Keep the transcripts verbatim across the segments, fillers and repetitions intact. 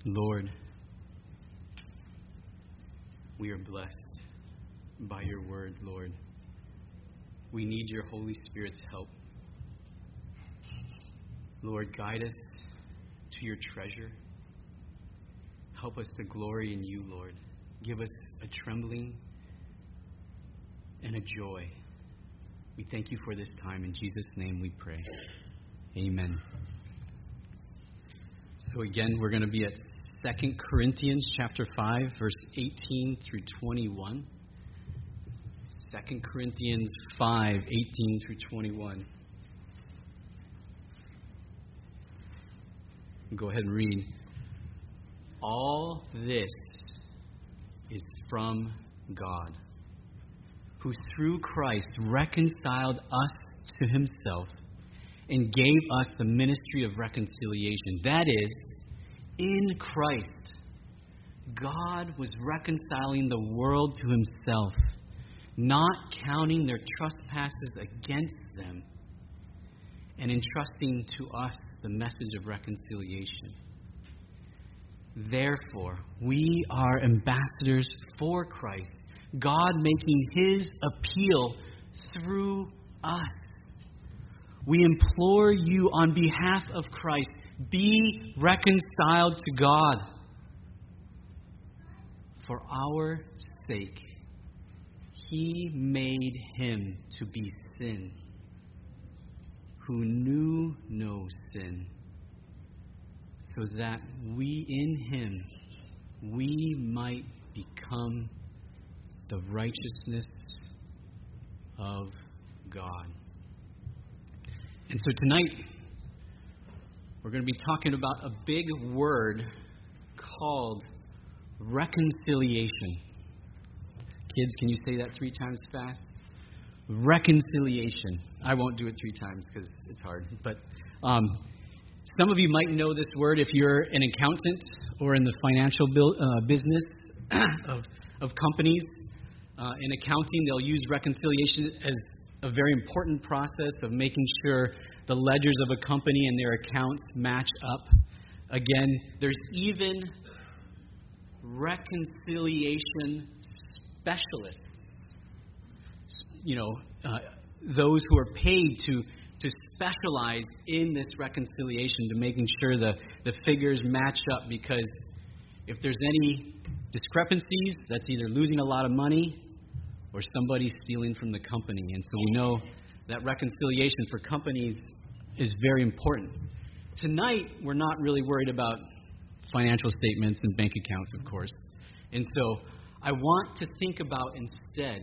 Lord, we are blessed by your word, Lord. We need your Holy Spirit's help. Lord, guide us to your treasure. Help us to glory in you, Lord. Give us a trembling and a joy. We thank you for this time. In Jesus' name we pray. Amen. So again, we're going to be at Second Corinthians chapter five, verse eighteen through twenty-one. Second Corinthians five, eighteen through twenty-one. Go ahead and read. All this is from God, who through Christ reconciled us to himself and gave us the ministry of reconciliation. That is, in Christ, God was reconciling the world to himself, not counting their trespasses against them, and entrusting to us the message of reconciliation. Therefore, we are ambassadors for Christ, God making his appeal through us. We implore you on behalf of Christ, be reconciled to God. For our sake, he made him to be sin, who knew no sin, so that we in him, we might become the righteousness of God. And so tonight, we're going to be talking about a big word called reconciliation. Kids, can you say that three times fast? Reconciliation. I won't do it three times because it's hard. But um, some of you might know this word if you're an accountant or in the financial bil- uh, business of, of companies. Uh, in accounting, they'll use reconciliation as a very important process of making sure the ledgers of a company and their accounts match up. Again, there's even reconciliation specialists, you know, uh, those who are paid to to specialize in this reconciliation, to making sure the, the figures match up, because if there's any discrepancies, that's either losing a lot of money or somebody stealing from the company. And so we know that reconciliation for companies is very important. Tonight, we're not really worried about financial statements and bank accounts, of course. And so I want to think about instead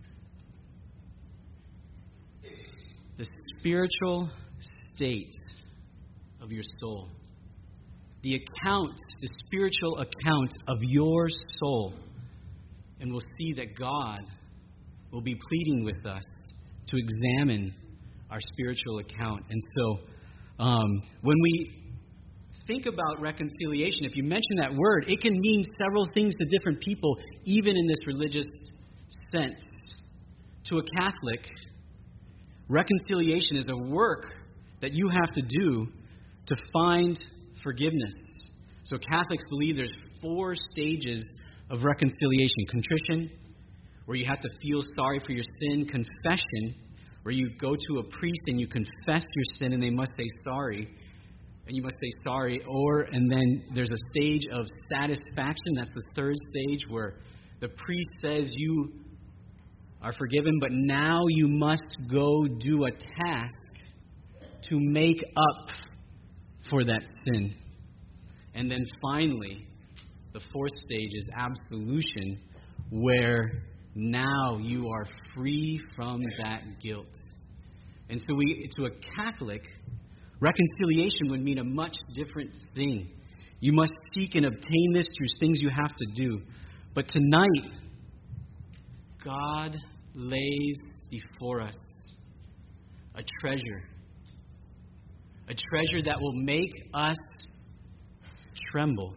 the spiritual state of your soul. The account, the spiritual account of your soul. And we'll see that God will be pleading with us to examine our spiritual account. And so um, when we think about reconciliation, if you mention that word, it can mean several things to different people, even in this religious sense. To a Catholic, reconciliation is a work that you have to do to find forgiveness. So Catholics believe there's four stages of reconciliation. Contrition, where you have to feel sorry for your sin. Confession, where you go to a priest and you confess your sin and they must say sorry. And you must say sorry. Or, and then there's a stage of satisfaction. That's the third stage, where the priest says you are forgiven, but now you must go do a task to make up for that sin. And then finally, the fourth stage is absolution, where now you are free from that guilt. And so we, to a Catholic, reconciliation would mean a much different thing. You must seek and obtain this through things you have to do. But tonight, God lays before us a treasure. A treasure that will make us tremble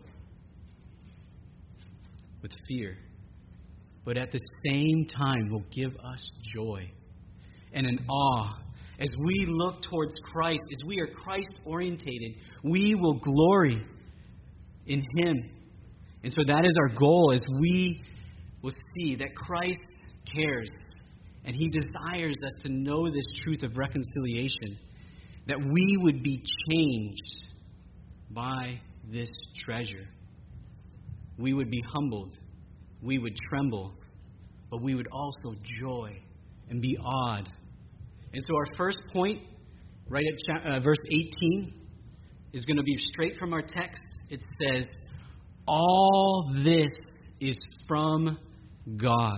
with fear, but at the same time will give us joy and an awe. As we look towards Christ, as we are Christ-orientated, we will glory in Him. And so that is our goal, as we will see that Christ cares and He desires us to know this truth of reconciliation, that we would be changed by this treasure. We would be humbled, we would tremble, but we would also joy and be awed. And so our first point, right at uh, verse eighteen, is going to be straight from our text. It says, all this is from God.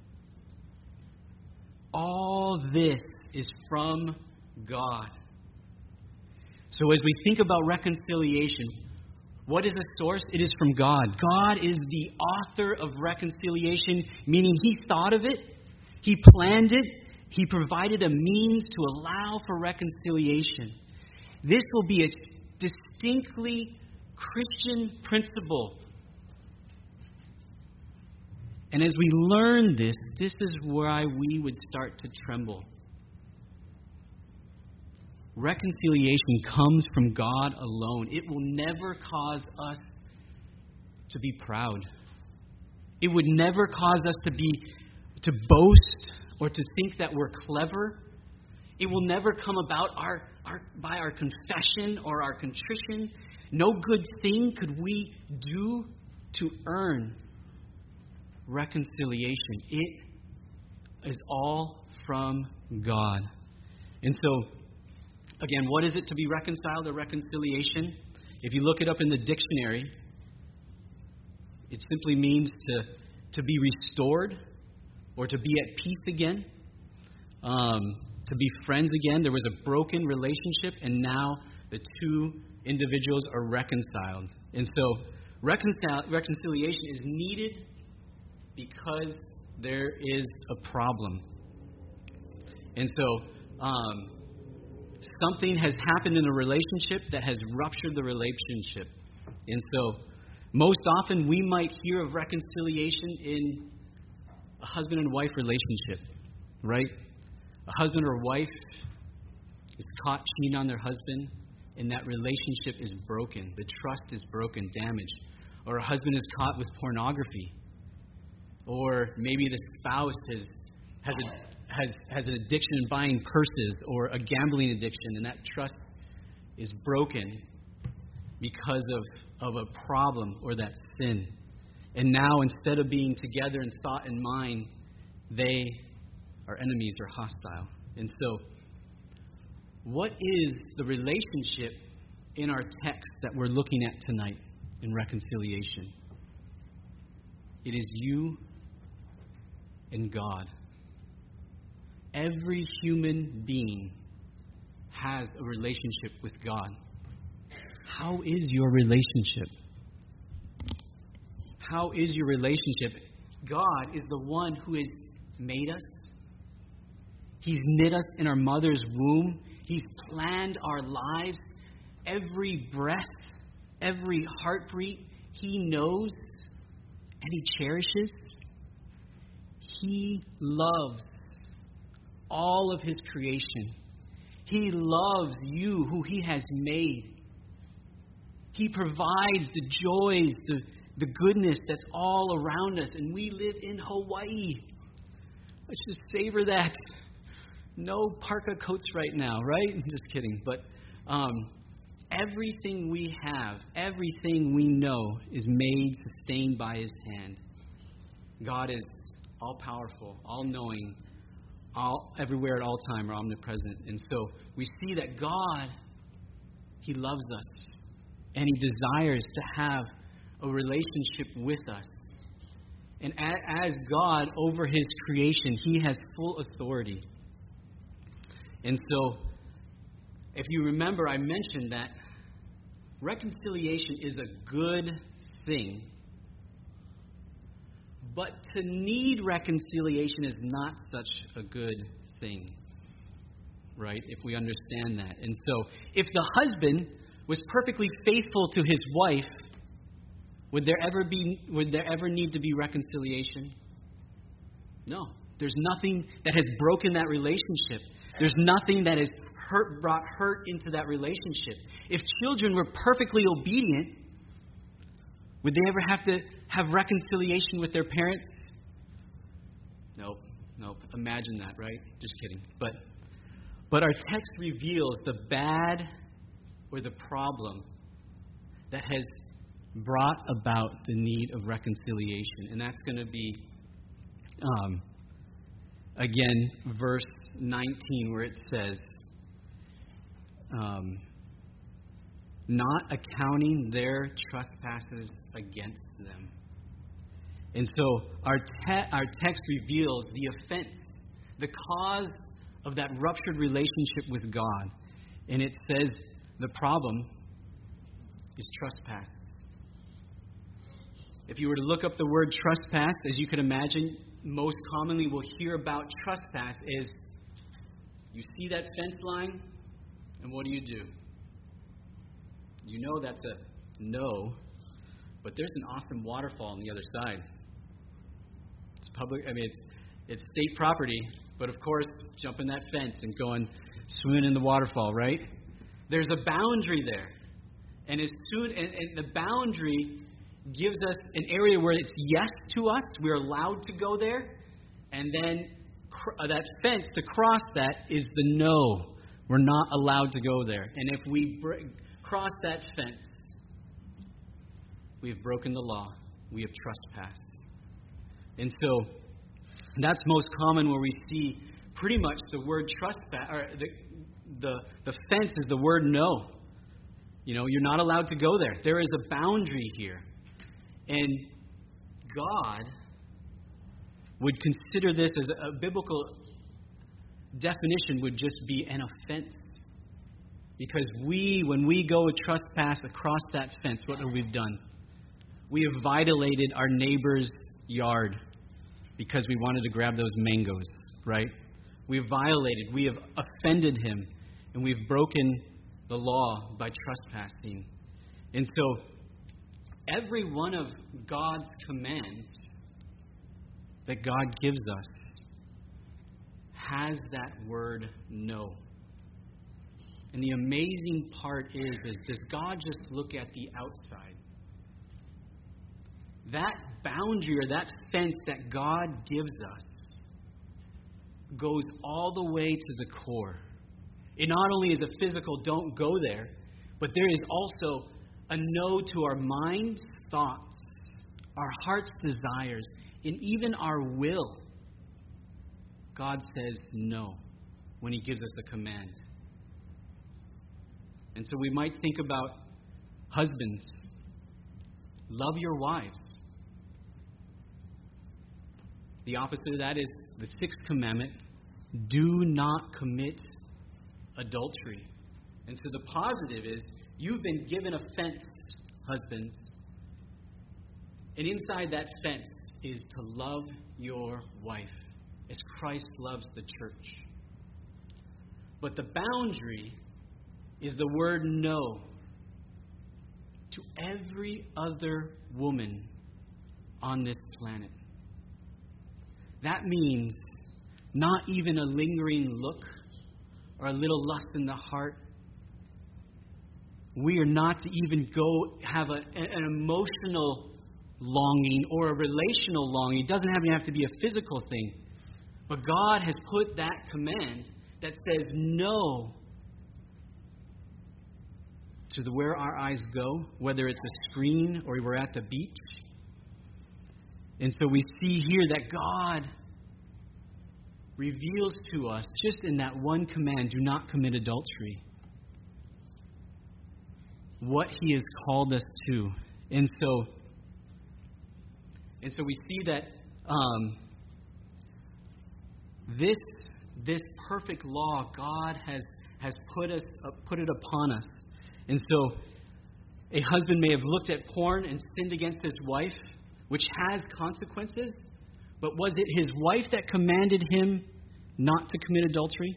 All this is from God. So as we think about reconciliation, what is the source? It is from God. God is the author of reconciliation, meaning He thought of it, He planned it, He provided a means to allow for reconciliation. This will be a distinctly Christian principle. And as we learn this, this is why we would start to tremble. Reconciliation comes from God alone. It will never cause us to be proud. It would never cause us to be to boast or to think that we're clever. It will never come about our, our by our confession or our contrition. No good thing could we do to earn reconciliation. It is all from God. And so, again, what is it to be reconciled or reconciliation? If you look it up in the dictionary, it simply means to, to be restored or to be at peace again, um, to be friends again. There was a broken relationship, and now the two individuals are reconciled. And so reconcil- reconciliation is needed because there is a problem. And so um, something has happened in a relationship that has ruptured the relationship. And so most often we might hear of reconciliation in a husband and wife relationship, right? A husband or wife is caught cheating on their husband, and that relationship is broken. The trust is broken, damaged. Or a husband is caught with pornography. Or maybe the spouse has has a, has has an addiction in buying purses or a gambling addiction, and that trust is broken because of, of a problem or that sin. And now, instead of being together in thought and mind, they are enemies or hostile. And so, what is the relationship in our text that we're looking at tonight in reconciliation? It is you and God. Every human being has a relationship with God. How is your relationship? How is your relationship? God is the one who has made us. He's knit us in our mother's womb. He's planned our lives. Every breath, every heartbeat, He knows and He cherishes. He loves all of His creation. He loves you, who He has made. He provides the joys, the, the goodness that's all around us. And we live in Hawaii. Let's just savor that. No parka coats right now, right? Just kidding. But um, everything we have, everything we know is made, sustained by His hand. God is all-powerful, all-knowing, all everywhere at all time, or omnipresent. And so we see that God, He loves us, and He desires to have a relationship with us. And as God over His creation, He has full authority. And so, if you remember, I mentioned that reconciliation is a good thing. But to need reconciliation is not such a good thing, right? If we understand that. And so, if the husband was perfectly faithful to his wife, would there ever be, would there ever need to be reconciliation? No. There's nothing that has broken that relationship. There's nothing that has hurt, brought hurt into that relationship. If children were perfectly obedient, Would they ever have to have reconciliation with their parents? Nope. Nope. Imagine that, right? Just kidding. But but our text reveals the bad or the problem that has brought about the need of reconciliation. And that's going to be, um, again, verse nineteen, where it says, um, not accounting their trespasses against them. And so our te- our text reveals the offense, the cause of that ruptured relationship with God. And it says the problem is trespass. If you were to look up the word trespass, as you can imagine, most commonly we'll hear about trespass is you see that fence line, and what do you do? You know that's a no, but there's an awesome waterfall on the other side. It's public, I mean, it's it's state property, but of course, jumping that fence and going swimming in the waterfall, right? There's a boundary there. And as soon and, and the boundary gives us an area where it's yes to us, we're allowed to go there, and then cr- uh, that fence to cross that is the no. We're not allowed to go there. And if we br- cross that fence, we have broken the law. We have trespassed. And so that's most common where we see pretty much the word trespass, or the the the fence is the word no. You know, you're not allowed to go there. There is a boundary here. And God would consider this as a, a biblical definition would just be an offense. Because we, when we go a trespass across that fence, what have we done? We have violated our neighbor's yard because we wanted to grab those mangoes, right? We have violated, we have offended him, and we've broken the law by trespassing. And so, every one of God's commands that God gives us has that word no. And the amazing part is, is does God just look at the outside? That boundary or that fence that God gives us goes all the way to the core. It not only is a physical don't go there, but there is also a no to our mind's thoughts, our heart's desires, and even our will. God says no when He gives us a command. And so we might think about husbands. Love your wives. The opposite of that is the sixth commandment. Do not commit adultery. And so the positive is you've been given a fence, husbands. And inside that fence is to love your wife as Christ loves the church. But the boundary is the word no to every other woman on this planet. That means not even a lingering look or a little lust in the heart. We are not to even go have a, an emotional longing or a relational longing. It doesn't even have to be a physical thing. But God has put that command that says no to the where our eyes go, whether it's a screen or we're at the beach. And so we see here that God reveals to us, just in that one command, do not commit adultery, what He has called us to. And so, and so we see that um, this this perfect law God has has put us uh, put it upon us. And so, a husband may have looked at porn and sinned against his wife, which has consequences. But was it his wife that commanded him not to commit adultery?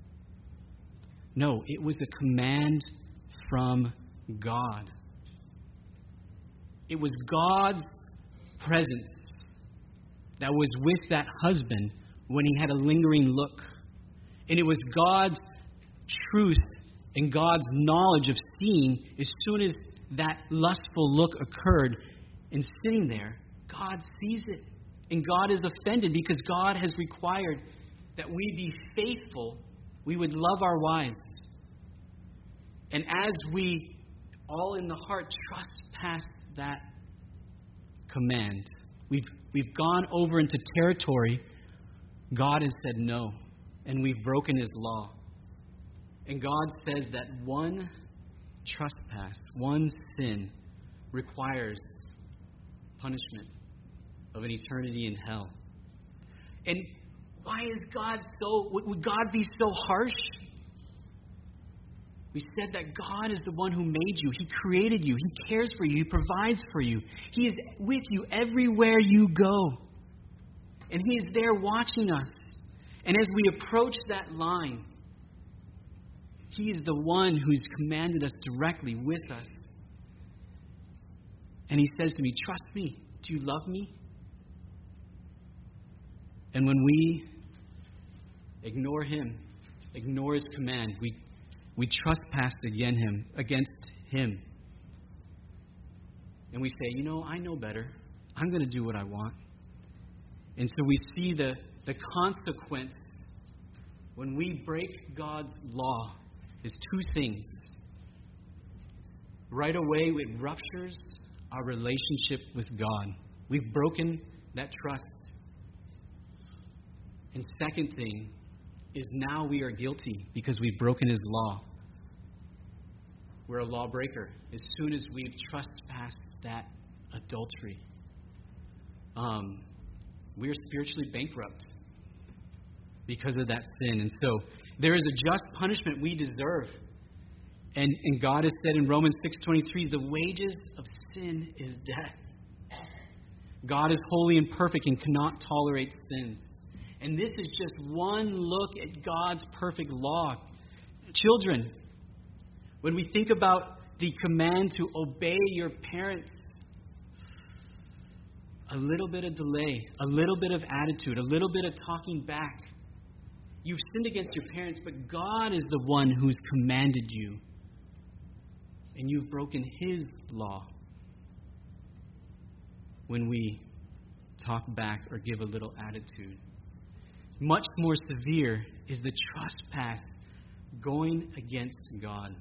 No, it was a command from God. It was God's presence that was with that husband when he had a lingering look. And it was God's truth and God's knowledge of seeing as soon as that lustful look occurred. And sitting there, God sees it. And God is offended because God has required that we be faithful. We would love our wives. And as we, all in the heart, trespass that command, we've, we've gone over into territory God has said no. And we've broken His law. And God says that one trespass, one sin, requires punishment of an eternity in hell. And why is God so, would God be so harsh? We said that God is the one who made you. He created you. He cares for you. He provides for you. He is with you everywhere you go. And He is there watching us. And as we approach that line, He is the one who's commanded us directly with us. And He says to me, trust me. Do you love me? And when we ignore Him, ignore His command, we we trespass against Him, against Him. And we say, you know, I know better. I'm going to do what I want. And so we see the, the consequence when we break God's law is two things. Right away, it ruptures our relationship with God. We've broken that trust. And second thing is now we are guilty because we've broken His law. We're a lawbreaker as soon as we've trespassed that adultery. Um, we are spiritually bankrupt because of that sin. And so there is a just punishment we deserve. And, and God has said in Romans six twenty-three, the wages of sin is death. God is holy and perfect and cannot tolerate sins. And this is just one look at God's perfect law. Children, when we think about the command to obey your parents, a little bit of delay, a little bit of attitude, a little bit of talking back. You've sinned against your parents, but God is the one who's commanded you. And you've broken His law. When we talk back or give a little attitude. Much more severe is the trespass going against God.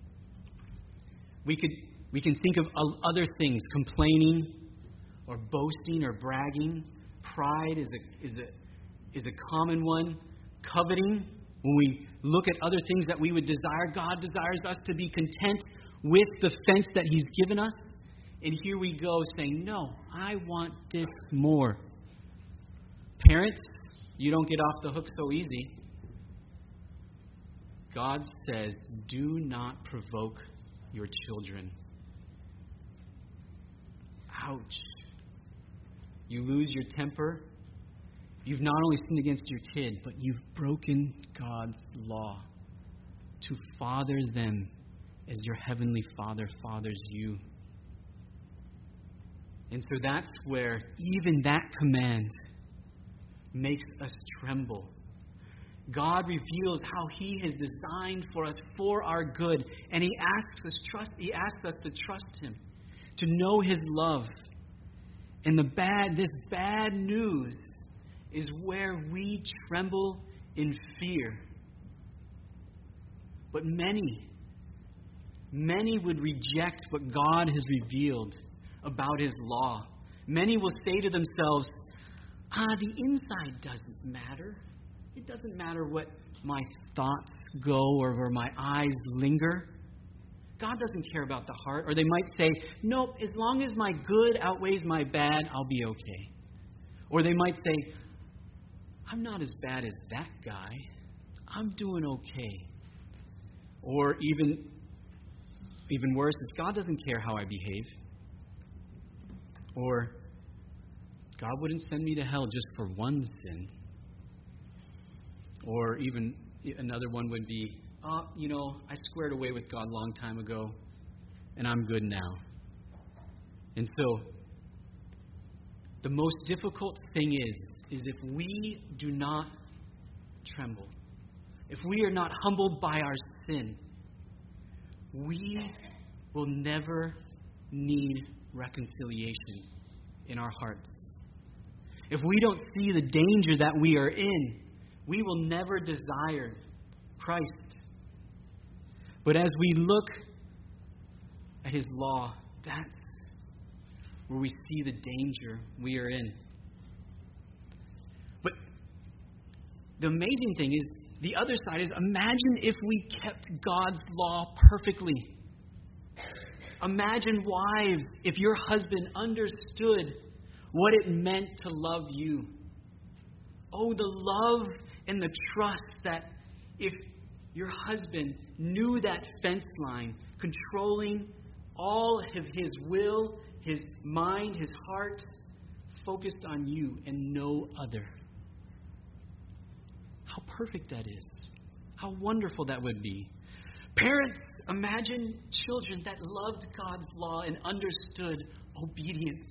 We could we can think of other things, complaining or boasting or bragging. Pride is a is a is a common one. Coveting, when we look at other things that we would desire, God desires us to be content with the fence that He's given us. And here we go saying, no, I want this more. Parents, you don't get off the hook so easy. God says, do not provoke your children. Ouch. You lose your temper. You've not only sinned against your kid, but you've broken God's law to father them as your heavenly Father fathers you. And so that's where even that command makes us tremble. God reveals how He has designed for us for our good, and He asks us trust. He asks us to trust Him, to know His love. And the bad, this bad news is where we tremble in fear. But many, many would reject what God has revealed about His law. Many will say to themselves, ah, the inside doesn't matter. It doesn't matter what my thoughts go or where my eyes linger. God doesn't care about the heart. Or they might say, nope, as long as my good outweighs my bad, I'll be okay. Or they might say, I'm not as bad as that guy. I'm doing okay. Or even, even worse, if God doesn't care how I behave. Or God wouldn't send me to hell just for one sin. Or even another one would be, oh, you know, I squared away with God a long time ago, and I'm good now. And so, the most difficult thing is, is if we do not tremble, if we are not humbled by our sin, we will never need reconciliation in our hearts. If we don't see the danger that we are in, we will never desire Christ. But as we look at His law, that's where we see the danger we are in. But the amazing thing is, the other side is, imagine if we kept God's law perfectly. Imagine, wives, if your husband understood what it meant to love you. Oh, the love and the trust that if your husband knew that fence line, controlling all of his will, his mind, his heart, focused on you and no other. How perfect that is. How wonderful that would be. Parents, imagine children that loved God's law and understood obedience.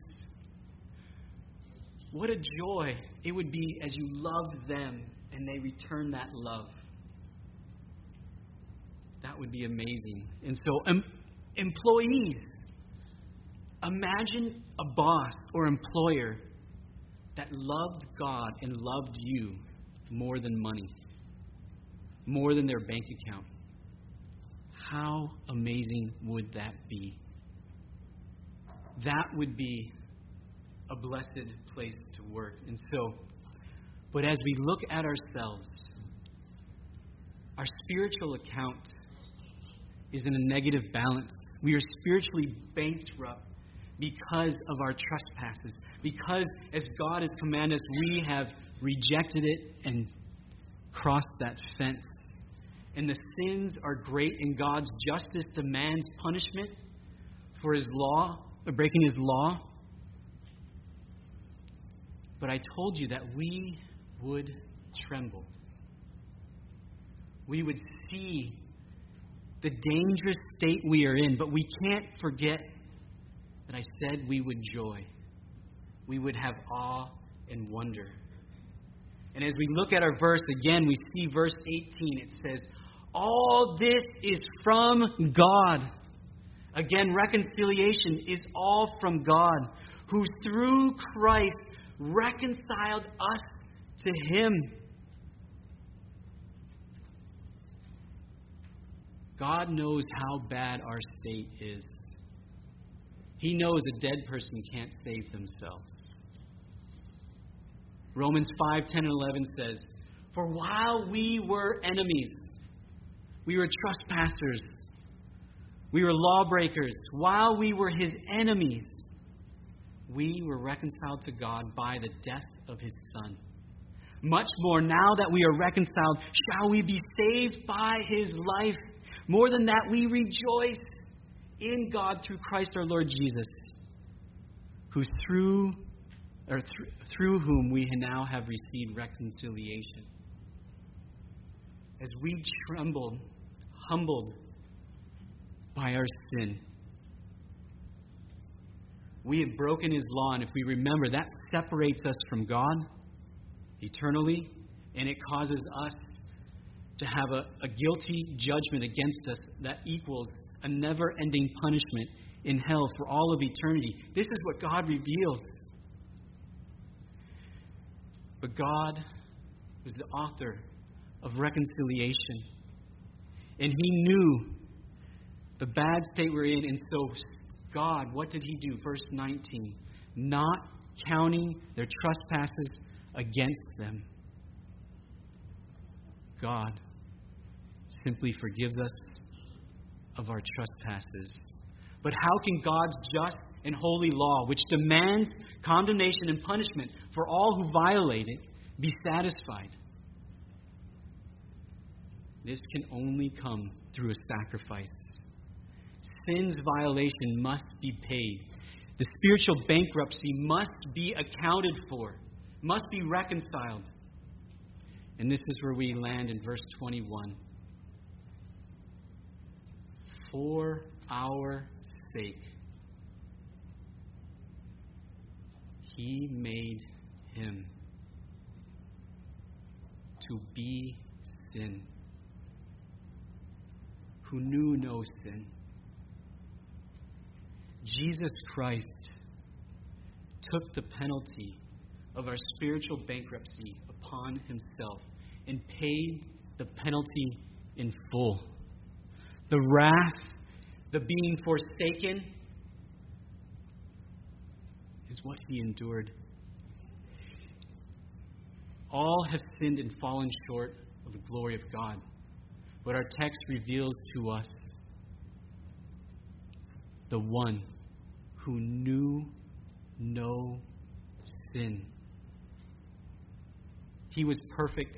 What a joy it would be as you love them and they return that love. That would be amazing. And so, um, employees, imagine a boss or employer that loved God and loved you more than money, more than their bank account. How amazing would that be? That would be a blessed place to work. And so, but as we look at ourselves, our spiritual account is in a negative balance. We are spiritually bankrupt because of our trespasses. Because, as God has commanded us, we have rejected it and crossed that fence. And the sins are great, and God's justice demands punishment for His law, or breaking His law. But I told you that we would tremble. We would see the dangerous state we are in, but we can't forget that I said we would joy. We would have awe and wonder. And as we look at our verse again, we see verse eighteen. It says, all this is from God. Again, reconciliation is all from God, who through Christ reconciled us to Him. God knows how bad our state is. He knows a dead person can't save themselves. Romans five, ten, and eleven says, for while we were enemies, we were trespassers, we were lawbreakers, while we were His enemies, we were reconciled to God by the death of His Son. Much more, now that we are reconciled, shall we be saved by His life. More than that, we rejoice in God through Christ our Lord Jesus, who through or through, through whom we now have received reconciliation. As we trembled, humbled by our sin, we have broken His law, and if we remember, that separates us from God eternally, and it causes us to have a, a guilty judgment against us that equals a never-ending punishment in hell for all of eternity. This is what God reveals. But God was the author of reconciliation. And He knew the bad state we're in. And so God, what did He do? Verse nineteen. Not counting their trespasses against them. God simply forgives us of our trespasses. But how can God's just and holy law, which demands condemnation and punishment for all who violate it, be satisfied? This can only come through a sacrifice. Sin's violation must be paid. The spiritual bankruptcy must be accounted for, must be reconciled. And this is where we land in verse twenty-one. For our sake, He made Him to be sin, who knew no sin, Jesus Christ took the penalty of our spiritual bankruptcy upon himself and paid the penalty in full. The wrath, the being forsaken, is what he endured. All have sinned and fallen short of the glory of God. But our text reveals to us the one who knew no sin. He was perfect.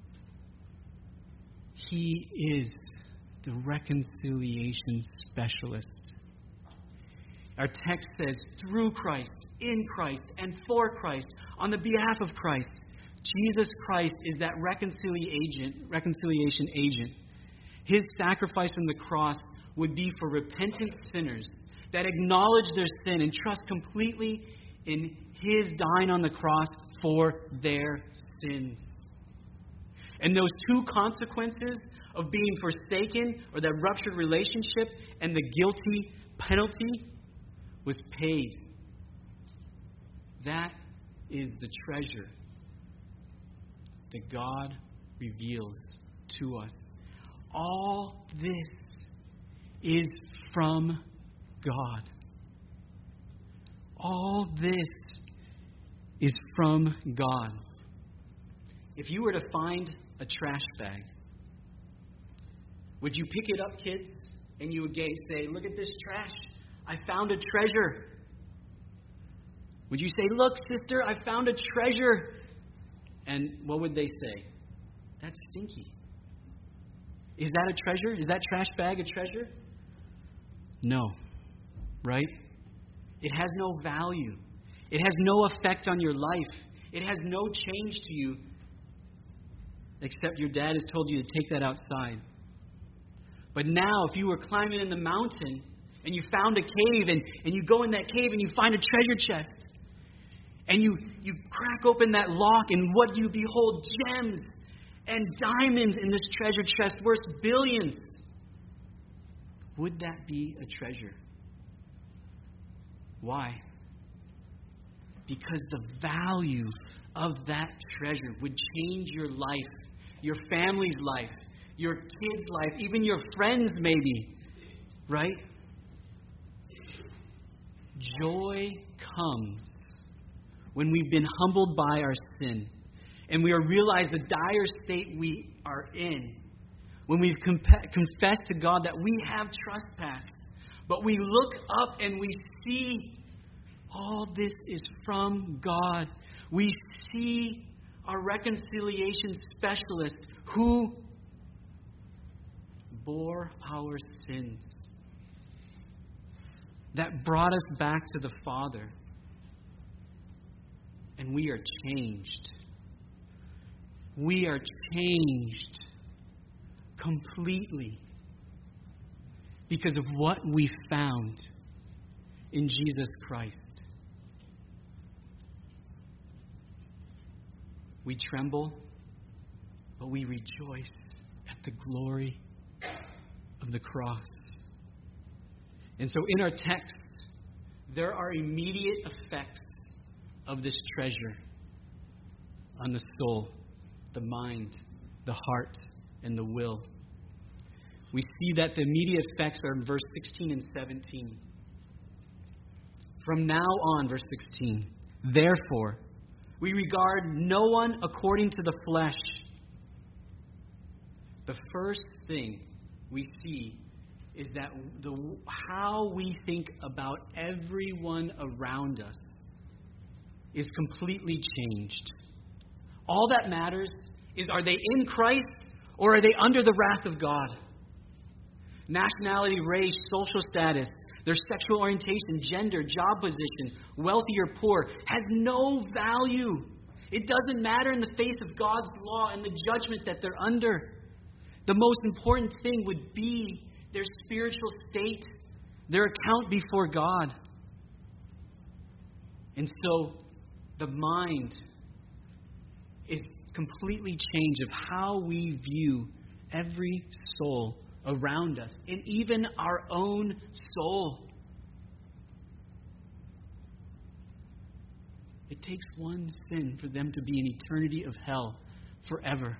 He is the reconciliation specialist. Our text says, through Christ, in Christ, and for Christ, on the behalf of Christ, Jesus Christ is that reconciliation, reconciliation agent. His sacrifice on the cross would be for repentant sinners that acknowledge their sin and trust completely in His dying on the cross for their sins. And those two consequences of being forsaken, or that ruptured relationship, and the guilty penalty was paid. That is the treasure that God reveals to us. All this is from God. All this is from God. If you were to find a trash bag, would you pick it up, kids, and you would say, look at this trash. I found a treasure. Would you say, look, sister, I found a treasure? And what would they say? That's stinky. Is that a treasure? Is that trash bag a treasure? No. Right? It has no value. It has no effect on your life. It has no change to you, except your dad has told you to take that outside. But now, if you were climbing in the mountain and you found a cave, and, and you go in that cave and you find a treasure chest, and you, you crack open that lock, and what do you behold? Gems and diamonds in this treasure chest worth billions. Would that be a treasure? Why? Because the value of that treasure would change your life, your family's life, your kids' life, even your friends maybe. Right? Joy comes when we've been humbled by our sin and we realize the dire state we are in. When we've comp- confessed to God that we have trespassed, but we look up and we see all this is from God. We see our reconciliation specialist who bore our sins, that brought us back to the Father. And we are changed. We are changed completely because of what we found in Jesus Christ. We tremble, but we rejoice at the glory of the cross. And so in our text, there are immediate effects of this treasure on the soul, the mind, the heart, and the will. We see that the immediate effects are in verse sixteen and seventeen. From now on, verse sixteen, therefore, we regard no one according to the flesh. The first thing we see is that the how we think about everyone around us is completely changed. All that matters is, are they in Christ or are they under the wrath of God? Nationality, race, social status, their sexual orientation, gender, job position, wealthy or poor, has no value. It doesn't matter in the face of God's law and the judgment that they're under. The most important thing would be their spiritual state, their account before God. And so the mind is completely changed of how we view every soul around us, and even our own soul. It takes one sin for them to be in eternity of hell forever.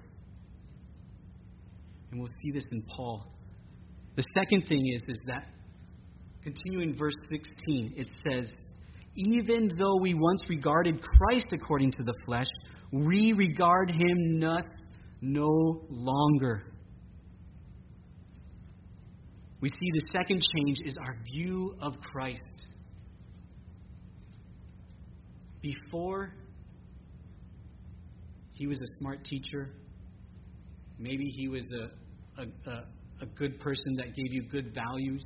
And we'll see this in Paul. The second thing is, is that, continuing verse sixteen, it says, even though we once regarded Christ according to the flesh, we regard him thus no longer. We see the second change is our view of Christ. Before, he was a smart teacher. Maybe he was a, a, a, a good person that gave you good values.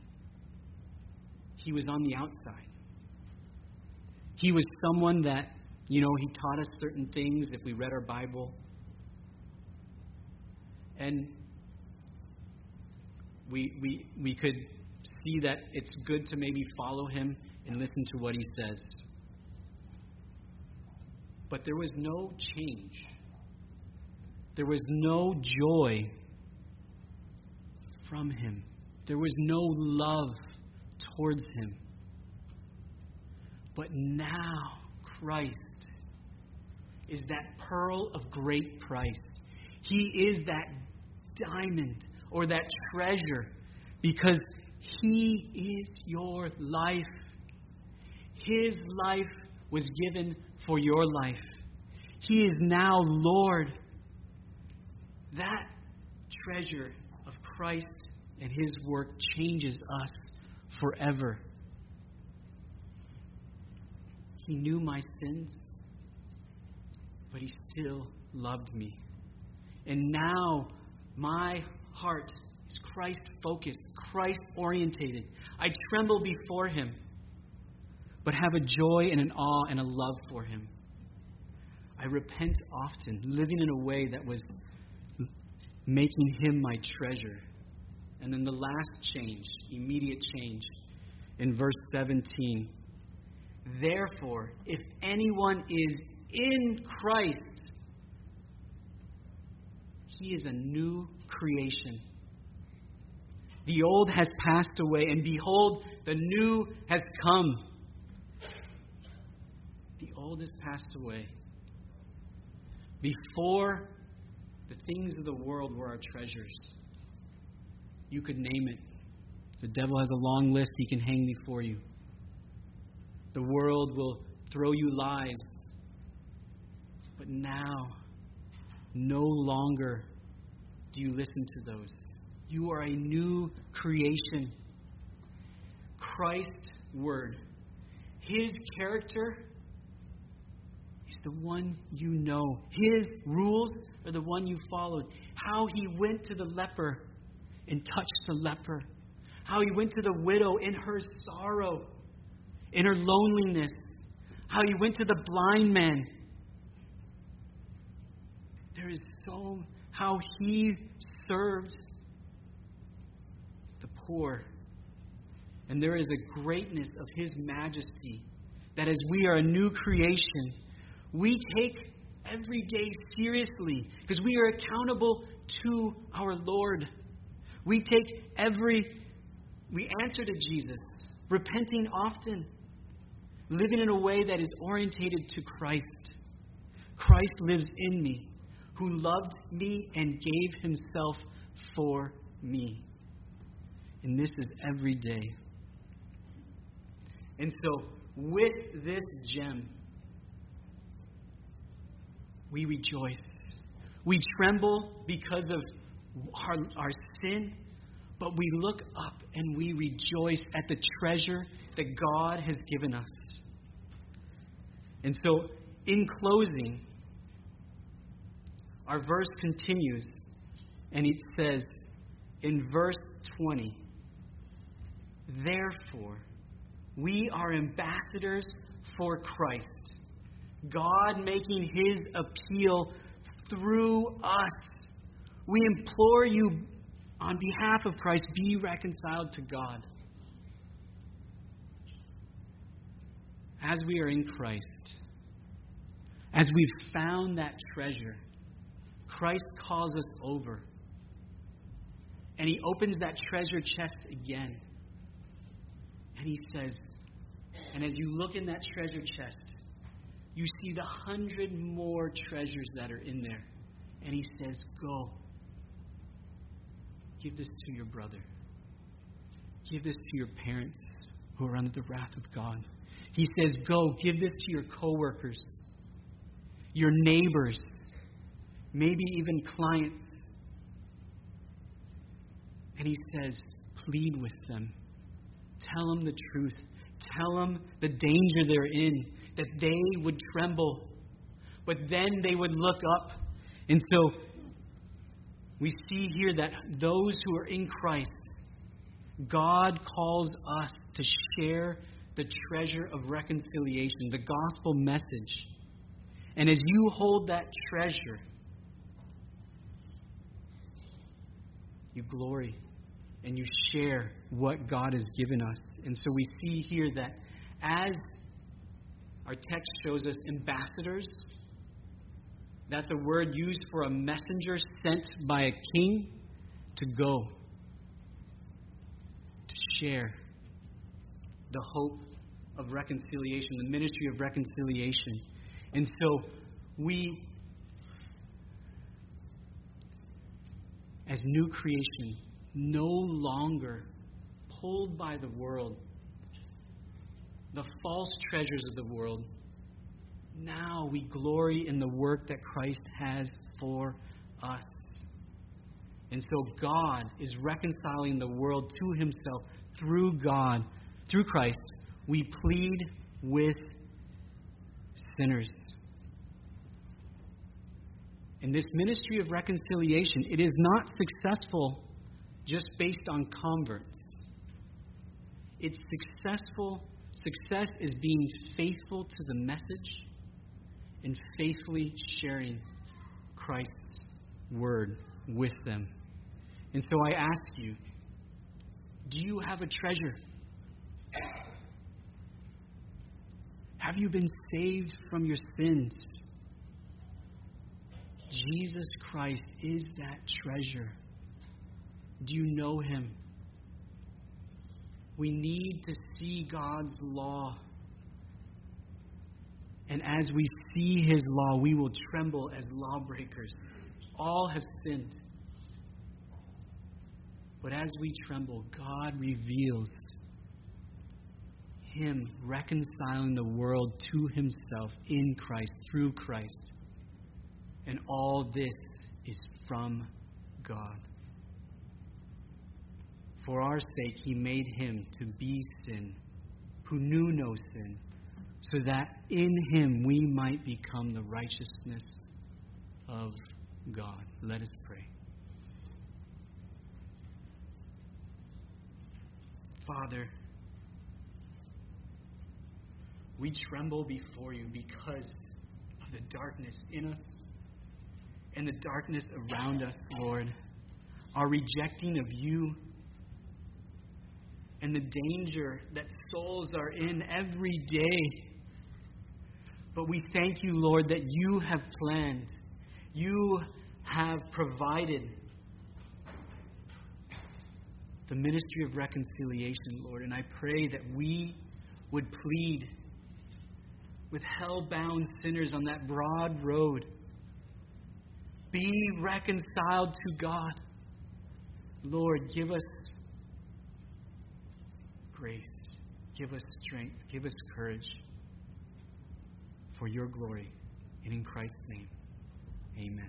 He was on the outside. He was someone that, you know, he taught us certain things if we read our Bible. And we, we, we could see that it's good to maybe follow him and listen to what he says. But there was no change. There was no joy from him. There was no love towards him. But now Christ is that pearl of great price. He is that diamond or that treasure because he is your life. His life was given for your life. He is now Lord. That treasure of Christ and his work changes us forever. He knew my sins, but he still loved me. And now my heart is Christ-focused, Christ-orientated. I tremble before him, but have a joy and an awe and a love for him. I repent often, living in a way that was making him my treasure. And then the last change, immediate change, in verse seventeen. Therefore, if anyone is in Christ, he is a new creation. The old has passed away, and behold, the new has come. The old has passed away. Before, the things of the world were our treasures. You could name it. The devil has a long list he can hang before you. The world will throw you lies. But now, no longer do you listen to those. You are a new creation. Christ's word, his character is the one you know. His rules are the one you followed. How he went to the leper and touched the leper. How he went to the widow in her sorrow, in her loneliness. How he went to the blind man. There is so how he served the poor. And there is a greatness of his majesty that as we are a new creation, we take every day seriously because we are accountable to our Lord. We take every, we answer to Jesus, repenting often, living in a way that is orientated to Christ. Christ lives in me, who loved me and gave himself for me. And this is every day. And so, with this gem, we rejoice. We tremble because of our, our sin, but we look up and we rejoice at the treasure that God has given us. And so, in closing, our verse continues, and it says in verse twenty, therefore, we are ambassadors for Christ, God making his appeal through us. We implore you on behalf of Christ, be reconciled to God. As we are in Christ, as we've found that treasure, Christ calls us over. And he opens that treasure chest again. And he says, and as you look in that treasure chest, you see the hundred more treasures that are in there. And he says, go. Give this to your brother. Give this to your parents who are under the wrath of God. He says, go. Give this to your coworkers, your neighbors, maybe even clients. And he says, plead with them. Tell them the truth. Tell them the danger they're in, that they would tremble. But then they would look up. And so we see here that those who are in Christ, God calls us to share the treasure of reconciliation, the gospel message. And as you hold that treasure, you glory and you share what God has given us. And so we see here that as our text shows us, ambassadors, that's a word used for a messenger sent by a king to go, to share the hope of reconciliation, the ministry of reconciliation. And so we, as new creation, no longer pulled by the world, the false treasures of the world. Now we glory in the work that Christ has for us. And so God is reconciling the world to himself through God, through Christ. We plead with sinners. In this ministry of reconciliation, it is not successful just based on converts. It's successful. Success is being faithful to the message and faithfully sharing Christ's word with them. And so I ask you, do you have a treasure? Have you been saved from your sins? Jesus Christ is that treasure. Do you know him? We need to see God's law. And as we see his law, we will tremble as lawbreakers. All have sinned. But as we tremble, God reveals him reconciling the world to himself in Christ, through Christ. And all this is from God. For our sake, he made him to be sin, who knew no sin, so that in him we might become the righteousness of God. Let us pray. Father, we tremble before you because of the darkness in us and the darkness around us, Lord. Our rejecting of you and the danger that souls are in every day. But we thank you, Lord, that you have planned. You have provided the ministry of reconciliation, Lord. And I pray that we would plead with hell-bound sinners on that broad road. Be reconciled to God. Lord, give us grace. Give us strength. Give us courage for your glory. And in Christ's name, amen.